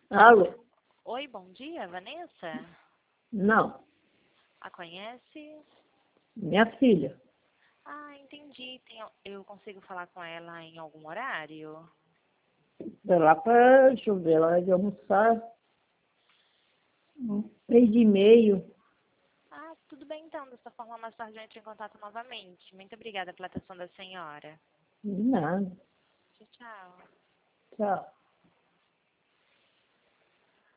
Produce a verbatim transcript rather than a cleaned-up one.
Alô? Oi, bom dia, Vanessa? Não, A conhece? minha filha. Ah, entendi. Tem, eu consigo falar com ela em algum horário? Vai lá para, deixa eu ver, ela vai de almoçar. hum, Três e meio. Ah, tudo bem então. Dessa forma, mais tarde eu entro em contato novamente. Muito obrigada pela atenção da senhora. De nada. Tchau, tchau. Tchau.